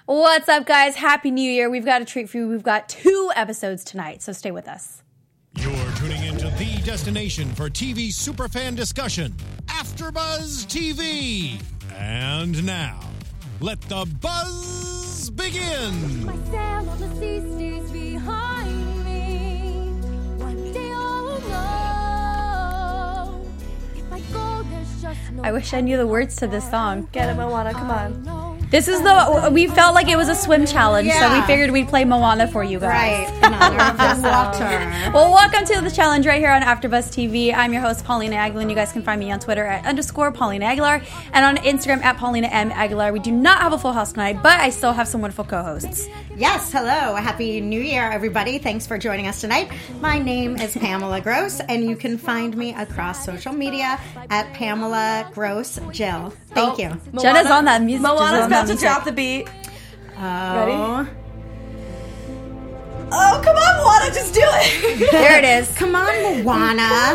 What's up, guys? Happy New Year. We've got a treat for you. We've got 2 episodes tonight, so stay with us. You're tuning into the destination for TV superfan discussion, AfterBuzz TV. And now, let the buzz begin. My sail on the sea stays behind me. One day I'll know. If I go, there's just no I wish I knew the words to this song. Get it, Moana, come on. This is we felt like it was a swim challenge, so we figured we'd play Moana for you guys. Right, in honor of the water. Well, welcome to the challenge right here on AfterBuzz TV. I'm your host, Paulina Aguilar, and you guys can find me on Twitter at _Paulina Aguilar and on Instagram at Paulina M. Aguilar. We do not have a full house tonight, but I still have some wonderful co-hosts. Yes, hello. Happy New Year, everybody. Thanks for joining us tonight. My name is Pamela Gross, and you can find me across social media at Pamela Gross Jill. Thank you. Jenna's on that music. Moana's about to drop the beat. Ready? Oh, come on, Moana, just do it. There it is. Come on, Moana.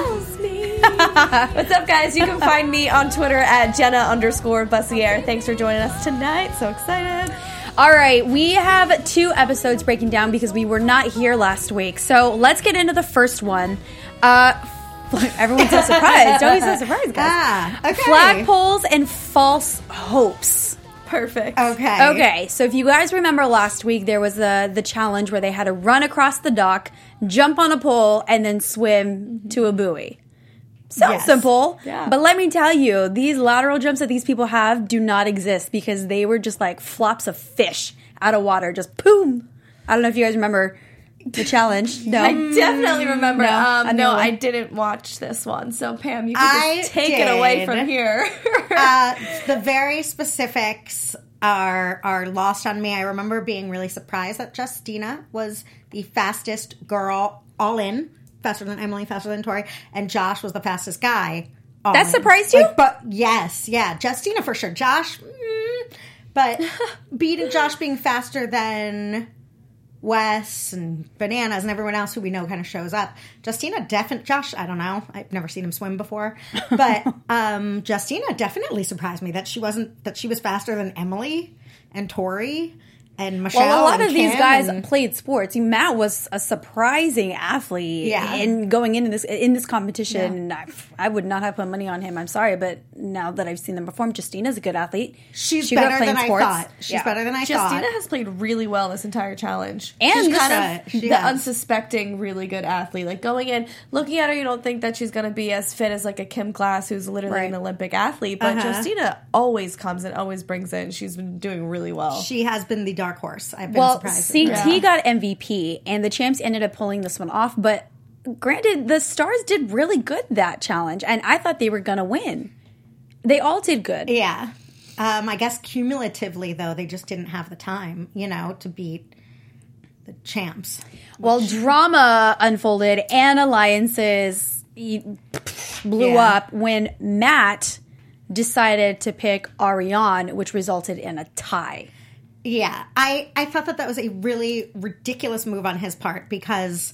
What's up, guys? You can find me on Twitter at Jenna_Bussier. Thanks for joining us tonight. So excited. All right, we have 2 episodes breaking down because we were not here last week. So let's get into the first one. Everyone's so surprised. Don't be so surprised, guys. Okay. Flagpoles and false hopes. Perfect. Okay. Okay, so if you guys remember last week, there was the challenge where they had to run across the dock, jump on a pole, and then swim to a buoy. Sounds simple, but let me tell you, these lateral jumps that these people have do not exist because they were just like flops of fish out of water, just boom. I don't know if you guys remember the challenge. No, I definitely remember. No, I didn't watch this one. So, Pam, you can just take it away from here. The very specifics are lost on me. I remember being really surprised that Justina was the fastest girl all in. Faster than Emily, faster than Tori, and Josh was the fastest guy. That surprised you? But yes, yeah, Justina for sure. Josh, but beating Josh being faster than Wes and Bananas and everyone else who we know kind of shows up. Justina Josh, I don't know. I've never seen him swim before, but Justina definitely surprised me that she was faster than Emily and Tori. And Michelle. Well, a lot of Kim these guys played sports. Matt was a surprising athlete in going into this competition. Yeah. I would not have put money on him. I'm sorry, but now that I've seen them perform, Justina's a good athlete. She better than I thought. She's better than I thought. Justina has played really well this entire challenge. And she's kind of the unsuspecting, really good athlete. Like going in, looking at her, you don't think that she's going to be as fit as like a Kim Glass, who's literally an Olympic athlete. But Justina always comes and always brings in. She's been doing really well. She has been the dark horse. I've been surprised. CT got MVP, and the champs ended up pulling this one off. But granted, the stars did really good that challenge, and I thought they were going to win. They all did good. Yeah. I guess cumulatively, though, they just didn't have the time, to beat the champs. Well, drama unfolded, and alliances blew up when Matt decided to pick Ariane, which resulted in a tie. Yeah, I thought that was a really ridiculous move on his part because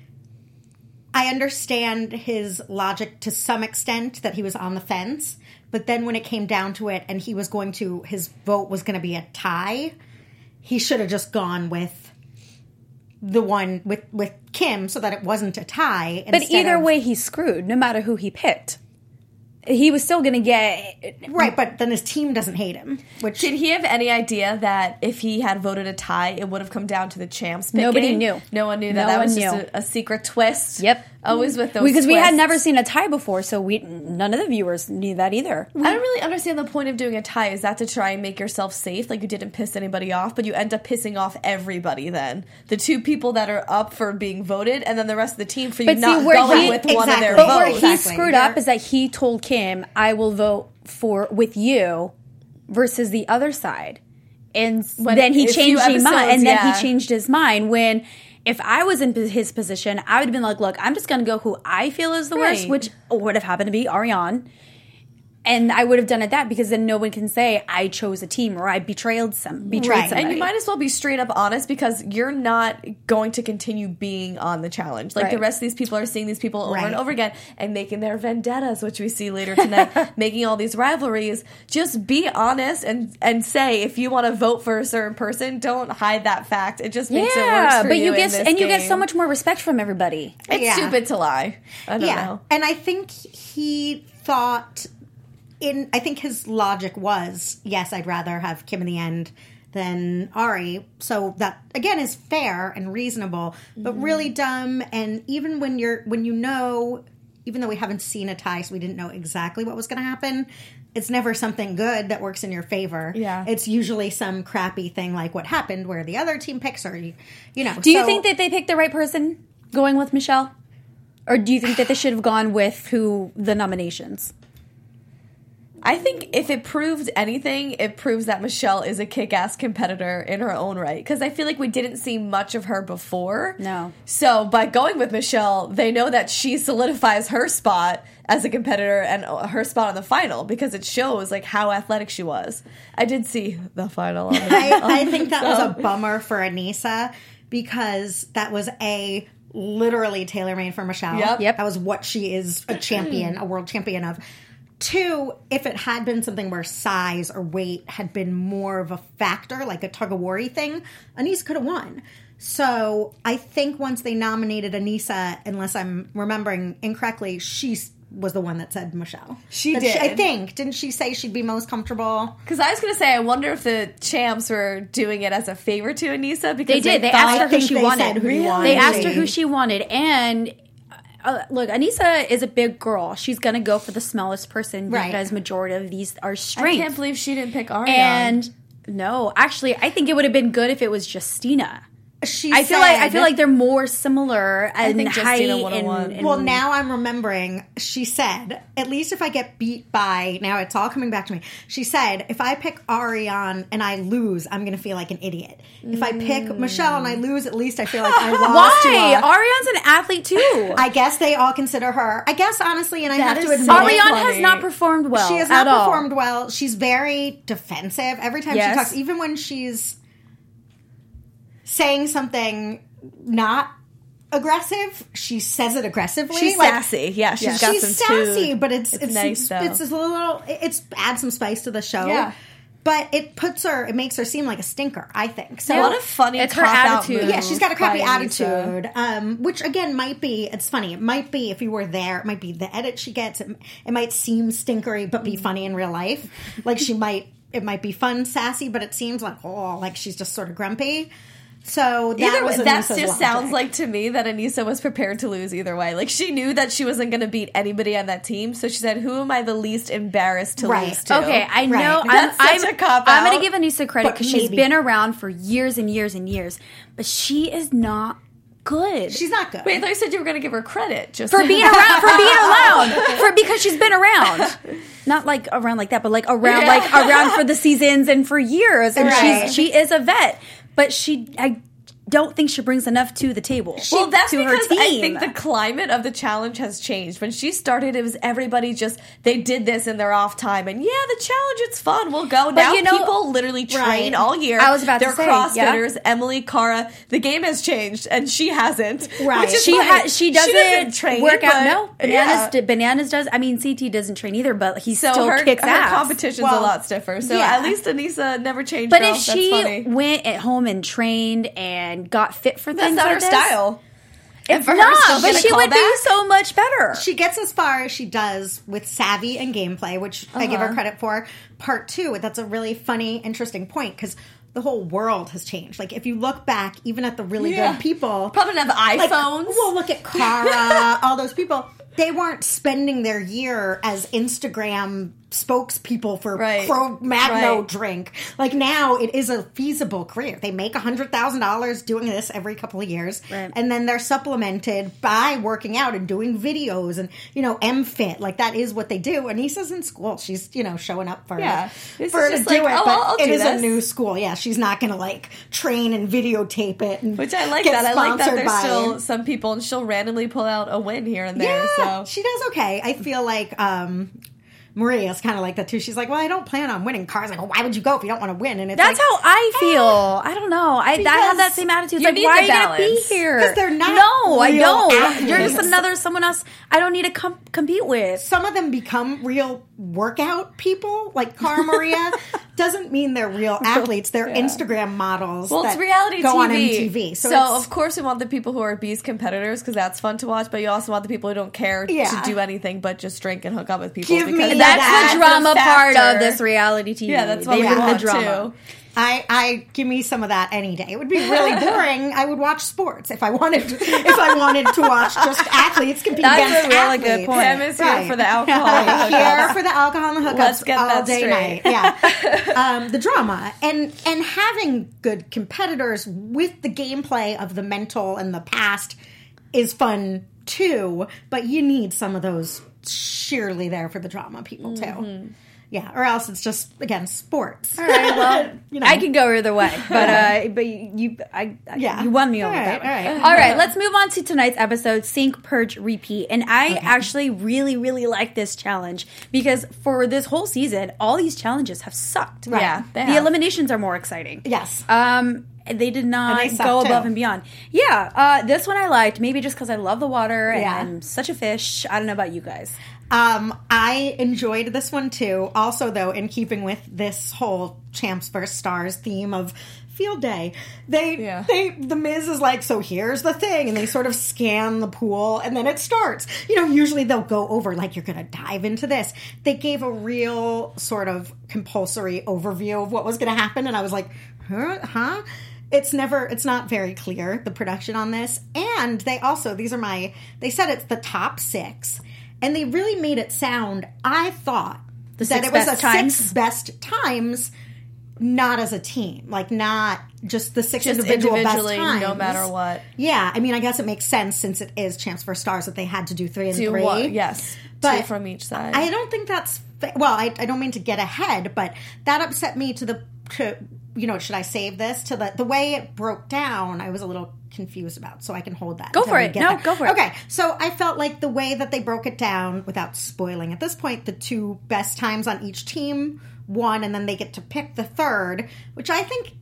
I understand his logic to some extent that he was on the fence, but then when it came down to it and his vote was going to be a tie, he should have just gone with the one with Kim so that it wasn't a tie. But either way, he's screwed no matter who he picked. He was still going to get... Right, but then his team doesn't hate him. Did he have any idea that if he had voted a tie, it would have come down to the champs picking? Nobody knew. No one knew that. That was just a secret twist. Yep. Always with those Because twists. we had never seen a tie before, so none of the viewers knew that either. I don't really understand the point of doing a tie. Is that to try and make yourself safe? Like you didn't piss anybody off, but you end up pissing off everybody then. The 2 people that are up for being voted, and then the rest of the team for you not going with one of their But votes. where he screwed up is that he told Kim, I will vote with you versus the other side. And then he changed his mind. And then he changed his mind when... If I was in his position, I would have been like, look, I'm just going to go who I feel is the worst, which would have happened to be Ariane. And I would have done it that because then no one can say I chose a team or I betrayed somebody. And you might as well be straight up honest because you're not going to continue being on the challenge. Like the rest of these people are seeing these people over and over again and making their vendettas, which we see later tonight, making all these rivalries. Just be honest and say if you want to vote for a certain person, don't hide that fact. It just makes it worse for you in this game. You get so much more respect from everybody. It's stupid to lie. I don't know. And I think he thought... I think his logic was, yes, I'd rather have Kim in the end than Ari. So that, again, is fair and reasonable, but really dumb. And even when you know, even though we haven't seen a tie, so we didn't know exactly what was going to happen, it's never something good that works in your favor. Yeah. It's usually some crappy thing like what happened where the other team picks her, you know. Do you think that they picked the right person going with Michelle? Or do you think that they should have gone with the nominations? I think if it proves anything, it proves that Michelle is a kick-ass competitor in her own right. Because I feel like we didn't see much of her before. No. So by going with Michelle, they know that she solidifies her spot as a competitor and her spot on the final because it shows like how athletic she was. I did see the final. I think that was a bummer for Aneesa because that was literally tailor-made for Michelle. Yep. That was what she is a champion, a world champion of. 2, if it had been something where size or weight had been more of a factor, like a tug-of-war thing, Aneesa could have won. So I think once they nominated Aneesa, unless I'm remembering incorrectly, she was the one that said Michelle. She did. I think. Didn't she say she'd be most comfortable? Because I was going to say, I wonder if the champs were doing it as a favor to Aneesa. Because they did. They asked her who she wanted. They asked her who she wanted. And... look, Aneesa is a big girl. She's going to go for the smallest person because majority of these are strength. I can't believe she didn't pick Ariane. And no, actually, I think it would have been good if it was Justina. I feel like they're more similar in height and well, now I'm remembering. She said, "At least if I get beat by now, it's all coming back to me." She said, "If I pick Ariane and I lose, I'm going to feel like an idiot. If I pick Michelle and I lose, at least I feel like I lost." Why? Ariane's an athlete too. I guess they all consider her. I guess honestly, and I have to admit, Ariane has not performed well. She has not performed well. She's very defensive every time she talks, even when she's saying something not aggressive, she says it aggressively. She's sassy. Yeah, she's got some sassy, but it's nice though. It's a little. It's adds some spice to the show. Yeah. But it makes her seem like a stinker, I think. So what a funny it's her attitude. Yeah, she's got a crappy attitude. Which again might be, it's funny. It might be if you were there, it might be the edit she gets. It might seem stinkery, but be funny in real life. Like it might be fun, sassy, but it seems like she's just sort of grumpy. So that just sounds like to me that Aneesa was prepared to lose either way. Like she knew that she wasn't going to beat anybody on that team, so she said, "Who am I the least embarrassed to lose to?" Okay, I know. That's such a cop out. I'm going to give Aneesa credit because she's been around for years and years and years, but she is not good. She's not good. Wait, I thought you said you were going to give her credit just for being around, because she's been around. Not like around like that, but like around for the seasons and for years, and she is a vet. But I don't think she brings enough to the table. That's to because her team. I think the climate of the challenge has changed. When she started, it was everybody they did this in their off time. And the challenge, it's fun. We'll go. Now people literally train all year. I was about to say. They're CrossFitters. Yeah. Emily, Cara. The game has changed, and she hasn't. Right. Which is she doesn't train. Work out. No. Bananas does. I mean, CT doesn't train either, but he still kicks ass. Her competition's a lot stiffer. So at least Aneesa never changed. But if she went at home and trained and got fit for that's not her style. It's not, but she would do so much better. She gets as far as she does with savvy and gameplay, which I give her credit for. Part 2, that's a really funny, interesting point, because the whole world has changed. Like, if you look back, even at the really good people... Probably have iPhones. Look at Cara, all those people. They weren't spending their year as Instagram spokespeople for Cro-Magnon drink. Like, now it is a feasible career. They make $100,000 doing this every couple of years. Right. And then they're supplemented by working out and doing videos and, MFit. Like, that is what they do. Aneesa's in school. She's, showing up for her to do it. But it is a new school. Yeah, she's not going to, train and videotape it. And which I like that. I like that there's still some people, and she'll randomly pull out a win here and there. Yeah, she does okay. I feel like... Maria's kind of like that too. She's like, well, I don't plan on winning. Cara's like, well, why would you go if you don't want to win? And it's That's like, how I feel. I don't know. I have that same attitude. It's like, need why the are you going to be balance. here? Because they're not No, I real don't. athletes. You're just someone else I don't need to compete with. Some of them become real workout people, like Cara Maria. Doesn't mean they're real athletes. They're Instagram models. Well, that it's reality go TV. on MTV. So of course we want the people who are beast competitors because that's fun to watch, but you also want the people who don't care to do anything but just drink and hook up with people. Give me because That's the drama part factor. of this reality TV. Yeah, that's what They we want want the drama. too. I give me some of that any day. It would be really boring. I would watch sports if I wanted to watch just athletes compete That's against a really athletes. good point. Sam is here for the alcohol. Here for the alcohol and the hookups Let's get all that day straight. night. Yeah, the drama and having good competitors with the gameplay of the mental and the past is fun too. But you need some of those sheerly there for the drama people too. Mm-hmm. Yeah, or else it's just again sports. All right, well, You know. I can go either way, but you won me over that one. All right, let's move on to tonight's episode, Sink, Purge, Repeat. And I actually really, really like this challenge because for this whole season, all these challenges have sucked. Right. Yeah, they The have. eliminations are more exciting. Yes. They did not And they suck, go above too. and beyond. Yeah, this one I liked, maybe just because I love the water and Yeah. I'm such a fish. I don't know about you guys. I enjoyed this one too. Also, though, in keeping with this whole Champs vs. Stars theme of field day, the Miz is like, so here's the thing, and they sort of scan the pool, and then it starts. You know, usually they'll go over like you're going to dive into this. They gave a real sort of compulsory overview of what was going to happen, and I was like, huh? It's not very clear, the production on this. And they said it's the top 6. And they really made it sound, I thought, that it was the 6 best times, not as a team. Like, not just the 6 individual best individually, times. no matter what. Yeah, I mean, I guess it makes sense since it is Champs vs. Stars that they had to do 3 and 3. Yes, But 2 from each side. I don't think that's... Well, I don't mean to get ahead, but that upset me should I save this? To the way it broke down, I was a little confused about, so I can hold that. Go for it. No, go for it. Okay, so I felt like the way that they broke it down, without spoiling at this point, the 2 best times on each team won, and then they get to pick the third, which I think...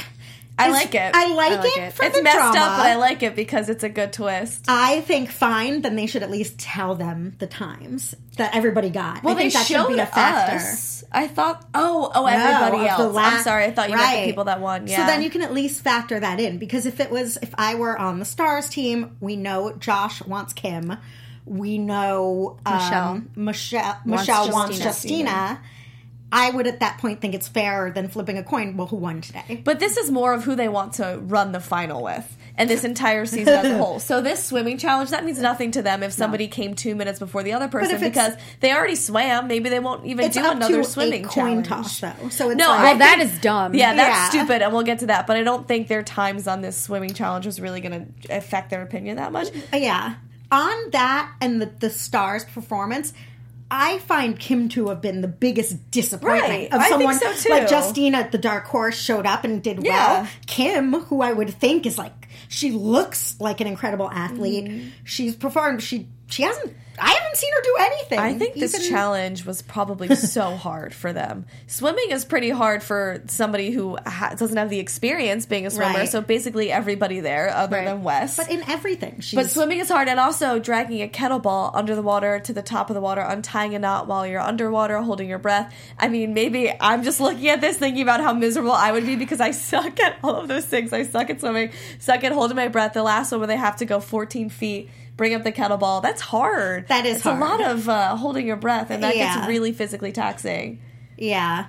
I like it. I like it for it's the messed drama. up, but I like it because it's a good twist. I think fine, then they should at least tell them the times that everybody got. Well, I think they that should showed be a factor. us. I thought, everybody No, of the else. last- I'm sorry, I thought you meant the people that won. Yeah. So then you can at least factor that in, because if I were on the Stars team, we know Josh wants Kim. We know Michelle wants Justina. I would at that point think it's fairer than flipping a coin. Well, who won today? But this is more of who they want to run the final with. And this entire season as a whole. So this swimming challenge, that means nothing to them if somebody came 2 minutes before the other person because they already swam. Maybe they won't even do another swimming coin challenge. toss, though. So it's No, like, Well, that is dumb. Yeah, that's stupid, and we'll get to that. But I don't think their times on this swimming challenge was really going to affect their opinion that much. Yeah. On that and the Stars performance, I find Kim to have been the biggest disappointment Right. of I someone think so, too. like Justina, the dark horse, showed up and did well. Kim, who I would think is like, she looks like an incredible athlete. Mm-hmm. She's performed. She hasn't. I haven't seen her do anything. I think this challenge was probably so hard for them. Swimming is pretty hard for somebody who doesn't have the experience being a swimmer. Right. So basically everybody there other than Wes. But in everything, But swimming is hard, and also dragging a kettlebell under the water to the top of the water, untying a knot while you're underwater, holding your breath. I mean, maybe I'm just looking at this thinking about how miserable I would be because I suck at all of those things. I suck at swimming, suck at holding my breath. The last one where they have to go 14 feet, bring up the kettlebell. That's hard. That is hard. It's a lot of holding your breath, and that gets really physically taxing. Yeah.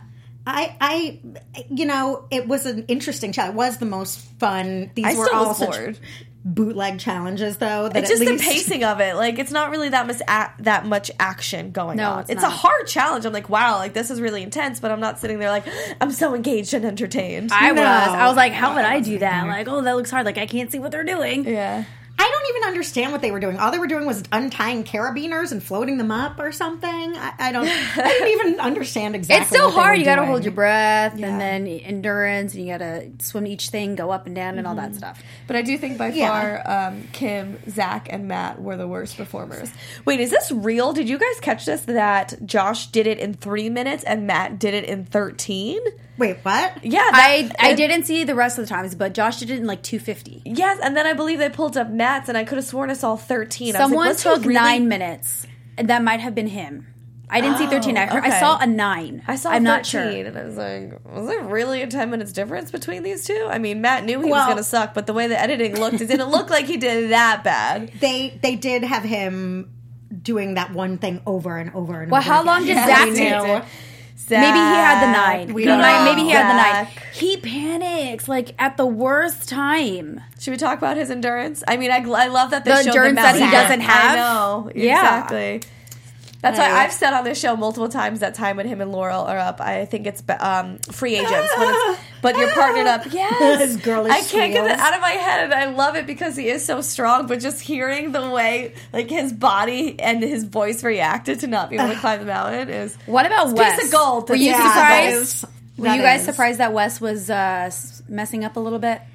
I it was an interesting challenge. It was the most fun. These I were still all was such bored. bootleg challenges, though. That It's just at the least, pacing of it. Like, it's not really that much action going No, on. it's It's not. a hard challenge. I'm like, wow, like, this is really intense, but I'm not sitting there like, I'm so engaged and entertained. I was like, how would I do that? Like, oh, that looks hard. Like, I can't see what they're doing. Yeah. I don't even didn't understand what they were doing. All they were doing was untying carabiners and floating them up or something. I didn't even understand exactly. It's still what they hard. were You got to doing. hold your breath, and then endurance, and you got to swim each thing, go up and down, and all that stuff. But I do think by far Kim, Zach, and Matt were the worst performers. Wait, is this real? Did you guys catch this? That Josh did it in 3 minutes and Matt did it in 13? Wait, what? Yeah, I didn't see the rest of the times, but Josh did it in like 2:50. Yes, and then I believe they pulled up Matt's, and I could have sworn I saw 13. Someone I was like, took 9 minutes. That might have been him. I didn't see 13. I saw a 9. I saw I'm 13, not sure. And I was like, was there really a 10 minutes difference between these two? I mean, Matt knew he was going to suck, but the way the editing looked, it didn't look like he did that bad. They did have him doing that one thing over and over and Well, over how again. long did Zach take? Zach, Maybe he had the 9. We don't know. Maybe he had the 9. Zach. He panics like at the worst time. Should we talk about his endurance? I mean, I love that they The showed endurance that he mountain. doesn't have? I know, Yeah. exactly. That's why I've said on this show multiple times that time when him and Laurel are up, I think it's free agents. But you're partnered up. Yes. His girlish I can't get squeals. that out of my head, and I love it because he is so strong, but just hearing the way like his body and his voice reacted to not being able to climb the mountain is... What about it's a Wes? piece of gold. Were you It's a piece of surprised? gold. Were you guys surprised that Wes was messing up a little bit?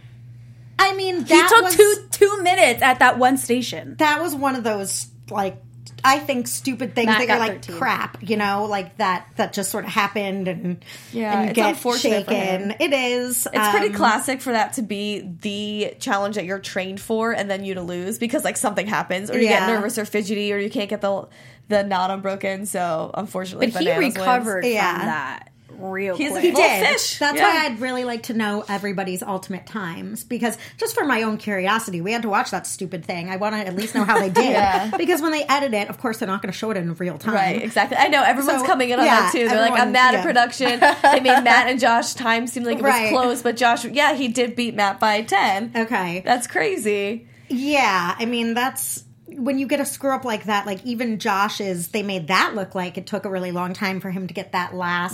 I mean, He that took was, 2 minutes at that one station. That was one of those, like, I think stupid things Matt that got you're like, 13. crap, you know, like that just sort of happened and it's get unfortunate for shaken. him. It is. It's pretty classic for that to be the challenge that you're trained for and then you to lose because like something happens or you get nervous or fidgety or you can't get the knot unbroken. So unfortunately, But he Bananas recovered wins. from Yeah. that real He's quick. a He did. fish. That's Yeah. why I'd really like to know everybody's ultimate times because just for my own curiosity, we had to watch that stupid thing. I want to at least know how they did because when they edit it, of course, they're not going to show it in real time. Right, exactly. I know everyone's So, coming in on yeah, that too. They're like, I'm everyone- mad at yeah. production. They made Matt and Josh time seem like it was Right. close, but Josh, he did beat Matt by 10. Okay. That's crazy. Yeah, I mean, that's when you get a screw up like that, like even Josh's, they made that look like it took a really long time for him to get that last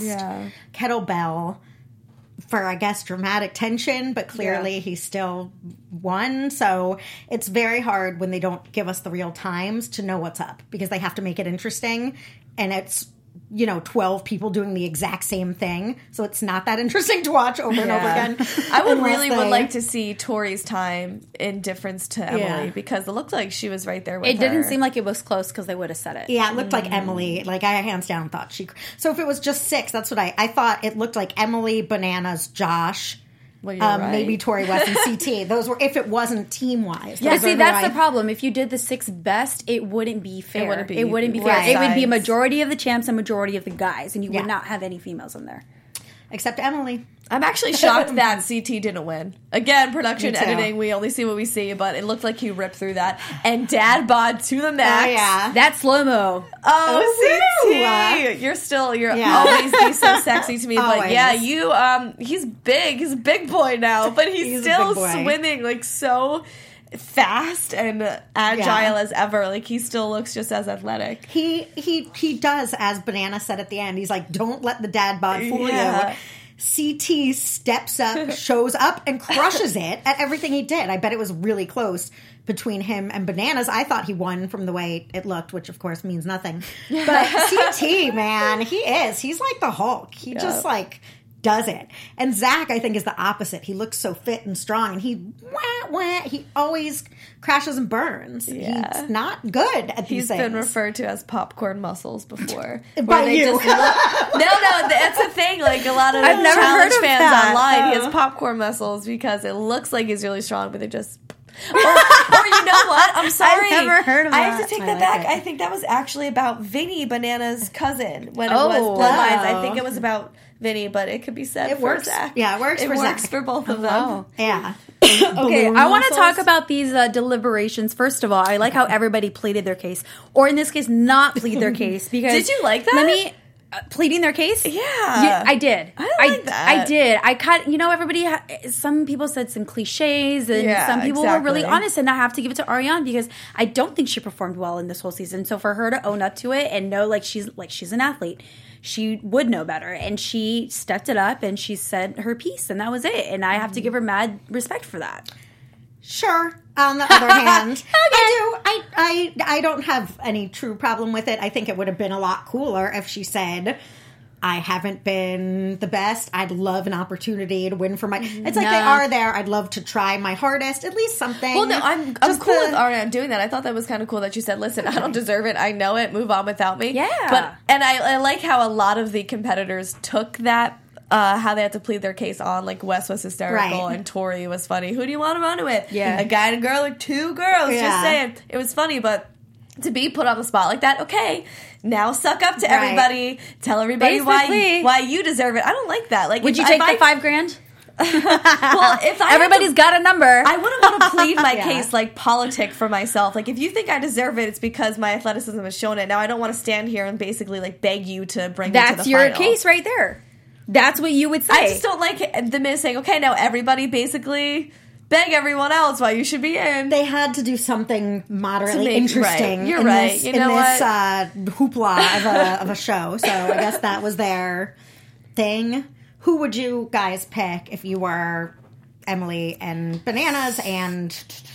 kettlebell for, I guess, dramatic tension, but clearly he still won. So it's very hard when they don't give us the real times to know what's up because they have to make it interesting. And it's, 12 people doing the exact same thing. So it's not that interesting to watch over and over again. I would unless really they- would like to see Tori's time in difference to Emily because it looked like she was right there with It her. didn't seem like it was close because they would have said it. Yeah, it looked like Emily. Like, I hands down thought she... So if it was just 6, that's what I thought it looked like Emily, Bananas, Josh, Well, you're right. maybe Tori West and CT. Those were, if it wasn't team-wise. Yeah, Those see, are that's who the problem. If you did the 6 best, it wouldn't be fair. It wouldn't be fair. right. It would be a sides. majority of the champs and majority of the guys, and you Yeah. would not have any females in there. Except Emily. I'm actually shocked that CT didn't win. Again, production, Me too. editing, we only see what we see, but it looked like he ripped through that. And Dad bod to the max. Oh, yeah. That slow-mo. Oh, CT! You're Yeah. always be so sexy to me. But Always. yeah, he's big. He's a big boy now, but he's He's a still big boy. swimming like so fast and agile Yeah. as ever. Like he still looks just as athletic. He does, as Banana said at the end. He's like, don't let the dad bod fool Yeah. you. CT steps up, shows up, and crushes it at everything he did. I bet it was really close between him and Bananas. I thought he won from the way it looked, which of course means nothing. But CT, man, he's like the Hulk. He just like does it. And Zach, I think, is the opposite. He looks so fit and strong, and he always crashes and burns. Yeah. He's not good at these He's things. been referred to as popcorn muscles before. By Where they you. just look, no, that's the thing. Like a lot of I've never challenge heard of fans that. online, he has popcorn muscles because it looks like he's really strong, but they just. Or you know what? I'm sorry. I've never heard of I have that. to take I that like back. it. I think that was actually about Vinny, Banana's cousin, when it Oh, was Bloodlines. wow. I think it was about Vinny, but it could be said It for works. Zach. Yeah, it works for works Zach. for both of them. Wow. Yeah. Okay, I want to muscles. talk about these deliberations. First of all, I like how everybody pleaded their case, or in this case, not plead their case. Because Did you like that? Let me pleading their case. Yeah. I did. I like that. I did. I cut. Everybody. Some people said some cliches, and Yeah, some people were really exactly. honest. And I have to give it to Ariane because I don't think she performed well in this whole season. So for her to own up to it and know she's an athlete. She would know better, and she stepped it up, and she said her piece, and that was it. And I have to give her mad respect for that. Sure. On the other hand, I don't have any true problem with it. I think it would have been a lot cooler if she said, I haven't been the best. I'd love an opportunity to win for my... It's like they are there. I'd love to try my hardest. At least something. Well, no, I'm cool with Ariana doing that. I thought that was kind of cool that you said, listen, I don't deserve it. I know it. Move on without me. Yeah. And I like how a lot of the competitors took that, how they had to plead their case on. Like, Wes was hysterical and Tori was funny. Who do you want to run with? Yeah. A guy and a girl or 2 girls? Yeah. Just saying. It was funny, but... to be put on the spot like that, okay, now suck up to everybody, tell everybody why you deserve it. I don't like that. Like, would you take the $5,000? Well, if everybody's got a number, I wouldn't want to plead my case like politic for myself. Like, if you think I deserve it, it's because my athleticism has shown it. Now I don't want to stand here and basically like beg you to bring me to the that's your final. case right there. That's what you would say. I just don't like the minute saying, okay, now everybody basically beg everyone else why you should be in. They had to do something moderately interesting. Right. You're right. This, you know this hoopla of a show. So I guess that was their thing. Who would you guys pick if you were Emily and Bananas and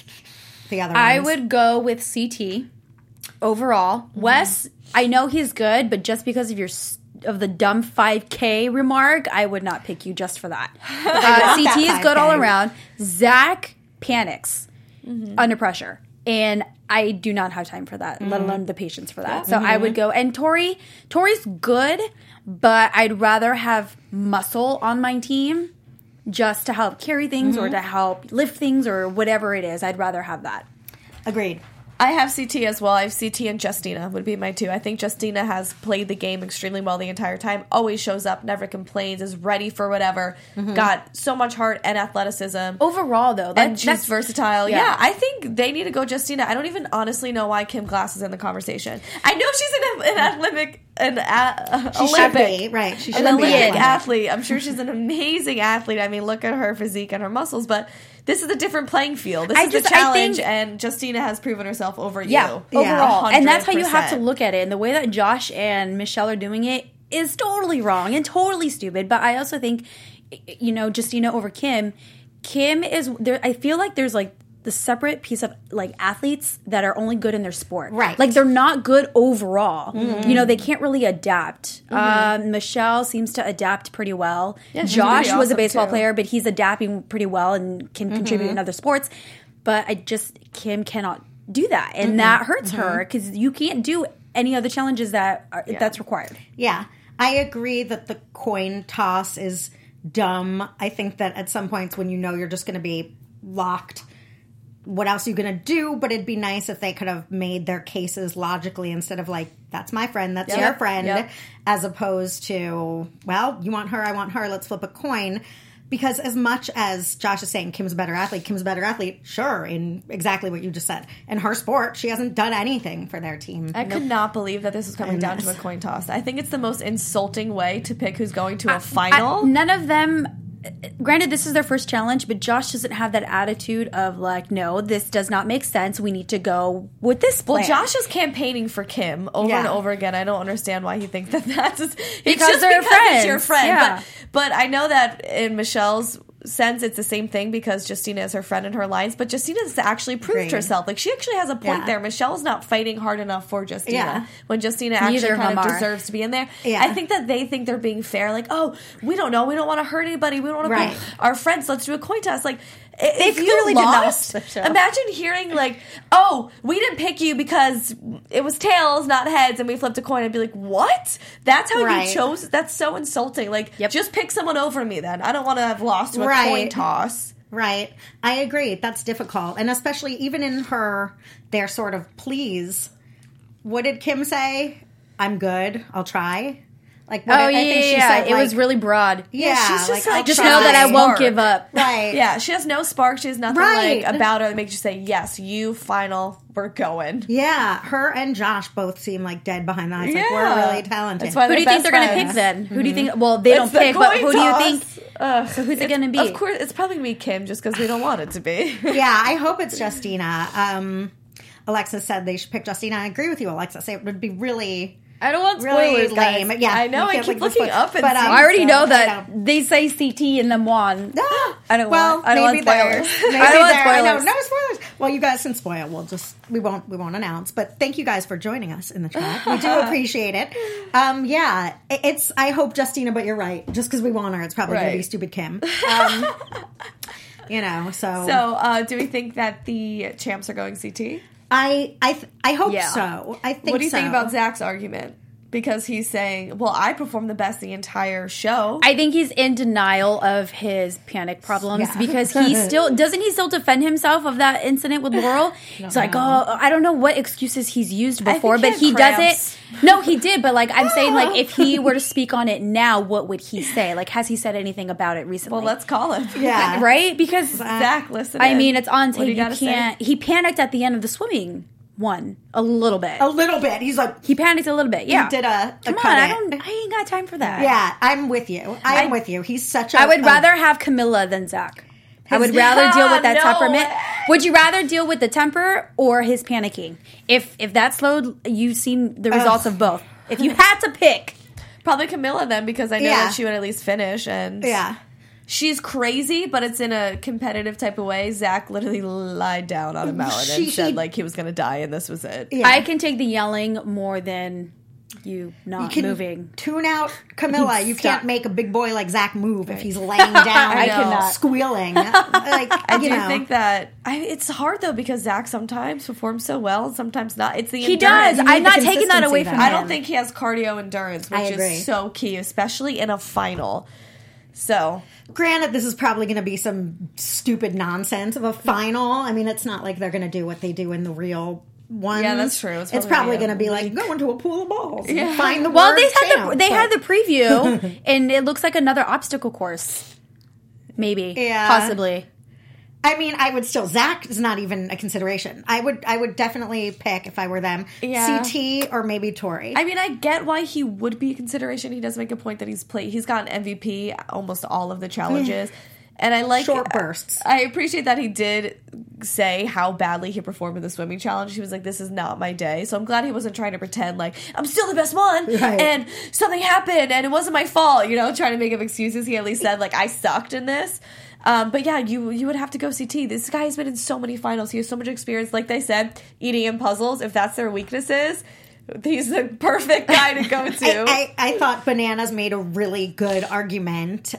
the other ones? I would go with CT overall. Wes, I know he's good, but just because of the dumb 5K remark, I would not pick you just for that. CT is good all around. Zach panics under pressure, and I do not have time for that, let alone the patience for that. So I would go. And Tori's good, but I'd rather have muscle on my team just to help carry things or to help lift things or whatever it is. I'd rather have that. Agreed. I have CT as well. I have CT and Justina would be my 2. I think Justina has played the game extremely well the entire time. Always shows up, never complains, is ready for whatever. Got so much heart and athleticism. Overall, though, and she's versatile. Yeah, I think they need to go Justina. I don't even honestly know why Kim Glass is in the conversation. I know she's an Olympic. She should be, right. She should an be Olympic athlete. I'm sure she's an amazing athlete. I mean, look at her physique and her muscles, but this is a different playing field. This is a challenge, and Justina has proven herself over you. Overall. And that's how you have to look at it. And the way that Josh and Michelle are doing it is totally wrong and totally stupid. But I also think, Justina over Kim is there. I feel like there's like the separate piece of like athletes that are only good in their sport. Right. Like they're not good overall. They can't really adapt. Michelle seems to adapt pretty well. Yeah, Josh was a baseball player, but he's adapting pretty well and can contribute in other sports. But Kim cannot do that. And that hurts her because you can't do any other challenges that's required. Yeah. I agree that the coin toss is dumb. I think that at some points when you're just going to be locked, what else are you going to do? But it'd be nice if they could have made their cases logically instead of like, that's my friend, that's your friend, as opposed to, well, you want her, I want her, let's flip a coin. Because as much as Josh is saying Kim's a better athlete, sure, in exactly what you just said. In her sport, she hasn't done anything for their team. I could not believe that this was coming down to a coin toss. I think it's the most insulting way to pick who's going to a final. None of them... Granted, this is their first challenge, but Josh doesn't have that attitude of like, no, this does not make sense. We need to go with this plan. Well, Josh is campaigning for Kim over and over again. I don't understand why he thinks that's because they're friends. It's your friend. Yeah. But I know that in Michelle's sense, it's the same thing because Justina is her friend in her lines. But Justina's actually proved herself. Like she actually has a point there. Michelle's not fighting hard enough for Justina when Justina actually kind of deserves to be in there. Yeah. I think that they think they're being fair. Like, oh, we don't know. We don't want to hurt anybody. We don't want to be our friends. Let's do a coin toss. Like, if clearly you lost, imagine hearing like, oh, we didn't pick you because it was tails, not heads, and we flipped a coin. I'd be like, what? That's how you chose? That's so insulting. Like, just pick someone over me then. I don't want to have lost to a coin toss. Right. I agree. That's difficult. And especially even in their sort of pleas, what did Kim say? I'm good. I'll try. Like, what I think she said, it was really broad. Yeah, she's just like just know that I won't give up. Right. Yeah, she has no spark. She has nothing like about her that makes you say, yes, you final, we're going. Yeah, her and Josh both seem like dead behind the eyes. Like, we're really talented. That's why who do you think they're going to pick then? Who do you think? Well, they don't pick, but who do you think? So who's it going to be? Of course, it's probably going to be Kim just because we don't want it to be. Yeah, I hope it's Justina. Alexis said they should pick Justina. I agree with you, Alexis. It would be really I don't want really spoilers, guys. lame. Yeah, I know, you I can't keep look at the looking up and but, see I already know that I know. they say CT in the Mon. I don't want maybe there. spoilers. Maybe I don't want there. I know, spoilers. no spoilers. Well, you guys can spoil. We won't announce. But thank you guys for joining us in the chat. We do appreciate it. Yeah, it's. I hope Justina, but you're right. Just because we want her, it's probably going to be stupid Kim. So do we think that the champs are going CT? I hope Yeah. so. I think. What do you think so. about Zach's argument? Because he's saying, well, I performed the best the entire show. I think he's in denial of his panic problems Yeah. because he still doesn't he still defend himself of that incident with Laurel. He's like, I don't know what excuses he's used before, think but he he had doesn't. No, he did, but like I'm saying, like if he were to speak on it now, what would he say? Like, has he said anything about it recently? Well, let's call him. Yeah. right? Because Zach, listen. I mean, it's on What do tape. you gotta say? He panicked at the end of the swimming one a little bit. A little bit. He's like, He panicked a little bit. Yeah, he did a Come on, cut I it. ain't got time for that. Yeah, I'm with you. I'm with you. He's such a. I would rather have Camilla than Zach. I would rather deal with that No temperament. way. Would you rather deal with the temper or his panicking? If that slowed, you've seen the results of both. If you had to pick, Probably Camilla then, because I know Yeah. that she would at least finish. And Yeah. she's crazy, but it's in a competitive type of way. Zach literally lied down on a mountain and said like he was going to die, and this was it. Yeah. I can take the yelling more than you not can moving. Tune out Camilla. You Stop. can't make a big boy like Zach move if he's laying down, I cannot. squealing. Like I do think that it's hard though, because Zach sometimes performs so well and sometimes not. It's the He endurance. does. need I'm the not taking that consistency away then. from I him. don't think he has cardio endurance, I which agree. is so key, especially in a final. So Granted, this is probably going to be some stupid nonsense of a final. I mean, it's not like they're going to do what they do in the real ones. Yeah, that's true. It's probably going to be like go into a pool of balls. And Yeah. find the Well, word champ, they but- had the preview, and it looks like another obstacle course. Maybe, Yeah. possibly. I mean, I would still. Zach is not even a consideration. I would definitely pick if I were them. Yeah. CT or maybe Tori. I mean, I get why he would be a consideration. He does make a point that he's gotten MVP almost all of the challenges. And I like Short bursts. I appreciate that he did say how badly he performed in the swimming challenge. He was like, "This is not my day." So I'm glad he wasn't trying to pretend like I'm still the best one, Right. and something happened, and it wasn't my fault. You know, trying to make up excuses. He at least said like I sucked in this. But yeah, you would have to go CT. This guy has been in so many finals. He has so much experience. Like they said, eating in puzzles. If that's their weaknesses, he's the perfect guy to go to. I thought Bananas made a really good argument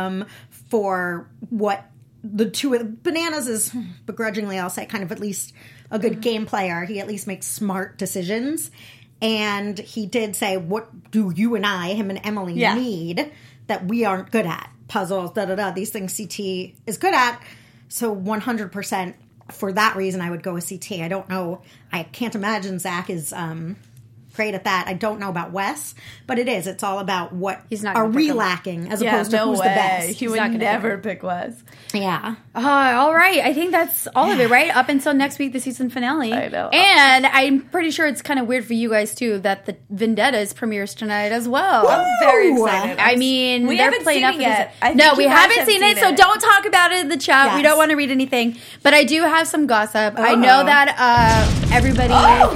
for what the two of Bananas is begrudgingly, I'll say, kind of at least a good game player. He at least makes smart decisions. And he did say, what do you and I, him and Emily, Yeah. need that we aren't good at? Puzzles, these things CT is good at. So 100% for that reason, I would go with CT. I don't know. I can't imagine Zach is great at that. I don't know about Wes, but it is. It's all about what He's not are gonna we pick him. lacking as yeah, opposed to no who's way. the best. He He's would not gonna never pick Wes. Yeah. All right. I think that's all of it, right? Up until next week, the season finale. I know. And I'm pretty sure it's kind of weird for you guys, too, that the Vendettas premieres tonight as well. I'm very excited. I mean, We they're haven't playing seen up it for yet. this- I No, think we you guys haven't have seen it, seen so it. don't talk about it in the chat. We Yes. don't want to read anything. But I do have some gossip. I know that everybody...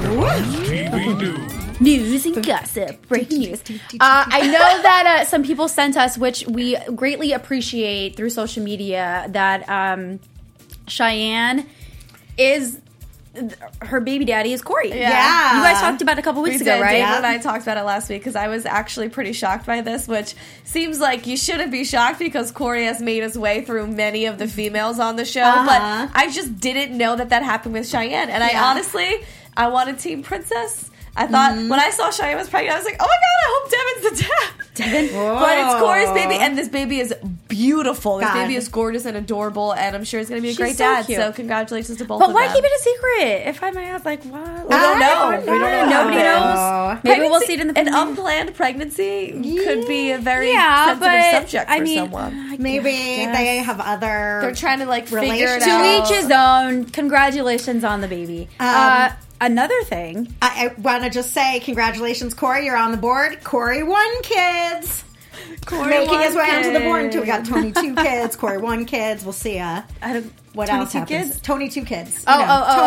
TV News. News and gossip. Breaking news. I know that some people sent us, which we greatly appreciate through social media, that Cheyenne is... her baby daddy is Corey. Yeah. Yeah. You guys talked about it a couple weeks ago, right? Dave and I talked about it last week because I was actually pretty shocked by this, which seems like you shouldn't be shocked because Corey has made his way through many of the females on the show, but I just didn't know that happened with Cheyenne. And I honestly, I wanted Team Princess. I thought when I saw Cheyenne was pregnant, I was like, oh my god, I hope Devin's the dad. Devin? But it's Corey's baby, and this baby is beautiful. This God. baby is gorgeous and adorable, and I'm sure he's going to be a She's great so dad. cute. So congratulations to both But of why them. keep it a secret? If I might ask, like, what? We don't know. We don't know. Nobody No. knows. Maybe we'll see it in the An premiere. unplanned pregnancy could be a very Yeah, sensitive but subject for I mean, someone. Maybe guess. they have other. They're trying to like figure it Relationship. To out. each his own. Congratulations on the baby. Another thing. I want to just say congratulations, Corey. You're on the board. Corey won, kids. making his way onto the board until we got Tony 2 kids, Corey 1 kids. We'll see. What Tony else 2 happens? kids? Tony 2 kids. Tony.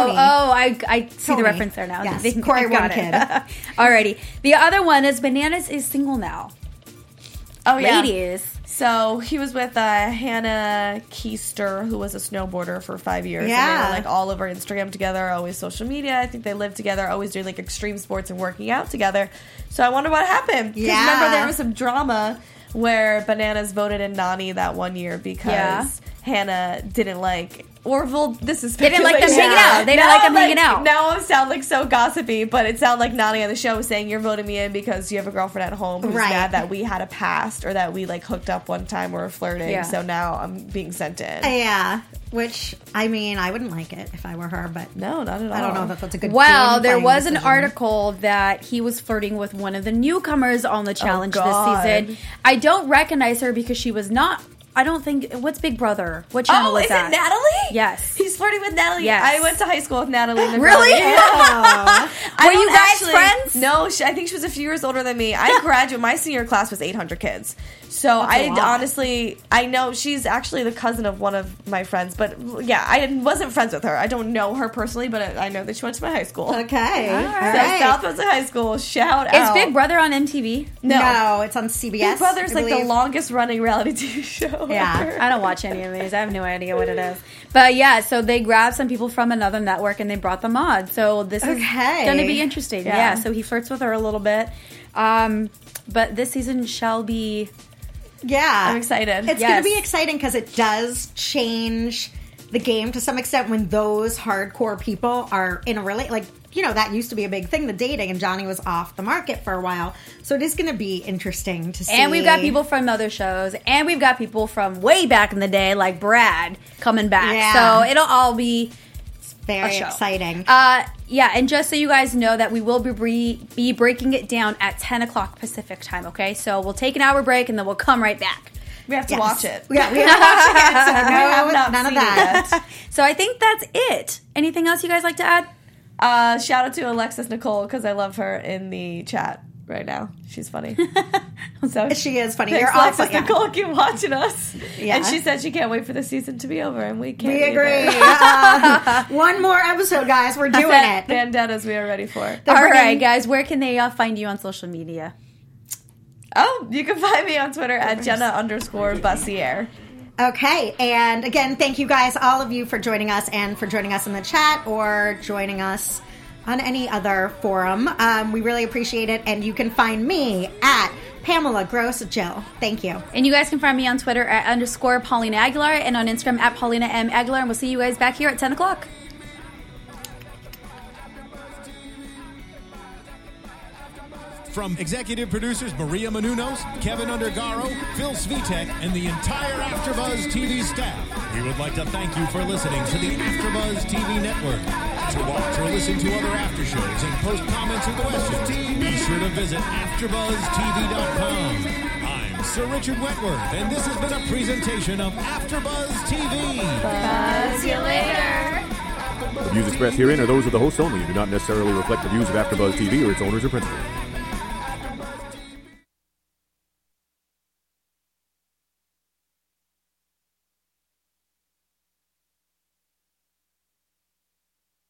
I see Tony. the reference there now. Yes, I think Corey I've got 1 it. kid. Alrighty. The other one is Bananas is single now. Oh, yeah. Ladies. So he was with Hannah Keister, who was a snowboarder for 5 years. Yeah. And they were like all over Instagram together, always social media. I think they lived together, always doing like extreme sports and working out together. So I wonder what happened. Because remember there was some drama where Bananas voted in Nani that one year because Hannah didn't like... this is They didn't like them hanging out. They didn't like them hanging out. Now I sound like so gossipy, but it sounded like Nani on the show was saying you're voting me in because you have a girlfriend at home who's mad that we had a past or that we like hooked up one time or were flirting. Yeah. So now I'm being sent in. Yeah. Which, I mean, I wouldn't like it if I were her, but... No, not at all. I don't know if that's a good Well, there was decision. an article that he was flirting with one of the newcomers on the challenge this season. I don't recognize her because she was not... I don't think... What's Big Brother? What channel is that? Is it Natalie? Yes. He's flirting with Natalie. Yes. I went to high school with Natalie. Really? Yeah. Were you guys friends? No, I think she was a few years older than me. I graduated... My senior class was 800 kids. So I know she's actually the cousin of one of my friends. But yeah, I wasn't friends with her. I don't know her personally, but I know that she went to my high school. Okay. All right. So Southwest High School, shout out. Is Big Brother on MTV? No, it's on CBS. Big Brother's like the longest running reality TV show. Yeah. ever. I don't watch any of these. I have no idea what it is. But yeah, so they grabbed some people from another network and they brought them on. So this is going to be interesting. Yeah. So he flirts with her a little bit. But this season shall be... Yeah. I'm excited. It's going to be exciting because it does change the game to some extent when those hardcore people are in a like, you know, that used to be a big thing, the dating, and Johnny was off the market for a while. So it is going to be interesting to see. And we've got people from other shows, and we've got people from way back in the day, like Brad, coming back. Yeah. So it'll all be very exciting. Yeah, and just so you guys know that we will be breaking it down at 10 o'clock Pacific time, okay? So we'll take an hour break, and then we'll come right back. We have to watch it. Yeah, we have to watch it yet, so none of that. So I think that's it. Anything else you guys like to add? Shout out to Alexis Nicole because I love her in the chat right now. She's funny. So she is funny. Thanks, You're awesome. Alexis Nicole, keep watching us. Yeah. And she said she can't wait for the season to be over, and we can't. We agree. Either. One more episode, guys. We're doing it. Vendettas we are ready for. All right, guys. Where can they find you on social media? Oh, you can find me on Twitter at Jenna_Bussier. Okay, and again, thank you guys, all of you, for joining us and for joining us in the chat or joining us on any other forum. We really appreciate it, and you can find me at Pamela Gross Jill. Thank you. And you guys can find me on Twitter at _Paulina Aguilar and on Instagram at Paulina M. Aguilar, and we'll see you guys back here at 10 o'clock. From executive producers Maria Menounos, Kevin Undergaro, Phil Svitek, and the entire AfterBuzz TV staff, we would like to thank you for listening to the AfterBuzz TV network. To watch or listen to other after shows and post comments or questions, be sure to visit AfterBuzzTV.com. I'm Sir Richard Wentworth, and this has been a presentation of AfterBuzz TV. Buzz you later. The views expressed herein are those of the hosts only and do not necessarily reflect the views of AfterBuzz TV or its owners or principals.